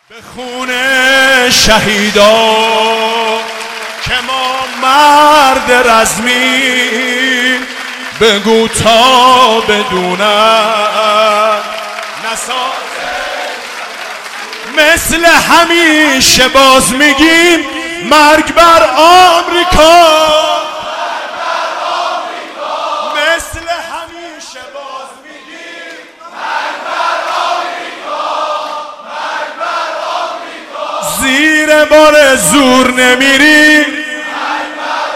به خون شهیدا که ما مرد رزمی، بگو تا بدونم نسازه. مثل همیشه باز میگیم مرگ بر آمریکا، مثل همیشه باز میگیم مرگ بر آمریکا، زیر بار زور نمیریم، مرگ بر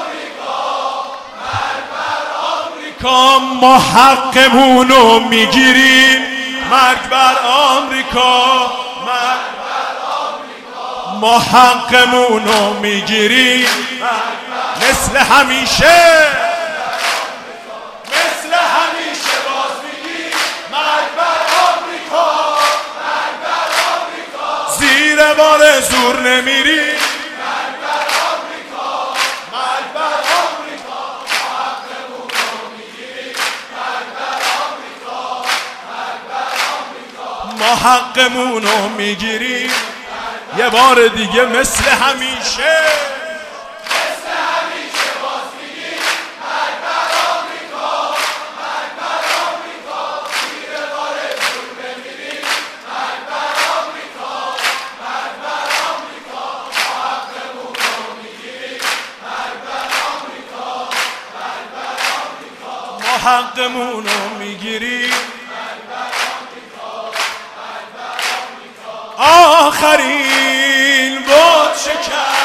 آمریکا، ما حقمونو میگیریم، مرگ بر آمریکا، ما حقمونو میگیریم مثل همیشه، مثل همیشه باز میگیم مرگ بر آمریکا، مرگ بر آمریکا، زیر بار زور نمیریم، مرگ بر آمریکا، مرگ بر آمریکا، ما حقمونو میگیریم، مرگ بر آمریکا، مرگ بر آمریکا، ما حقمونو میگیریم. یه بار دیگه مثل همیشه، مثل همیشه باز میگیم مرگ بر آمریکا، مرگ بر آمریکا، زیر بار زور نمیریم، مرگ بر آمریکا، مرگ بر آمریکا، ما حقمونو میگیریم، مرگ بر آمریکا، مرگ بر آمریکا، ما حقمونو میگیریم، مرگ بر آمریکا، مرگ بر آمریکا. آخرین بود شکر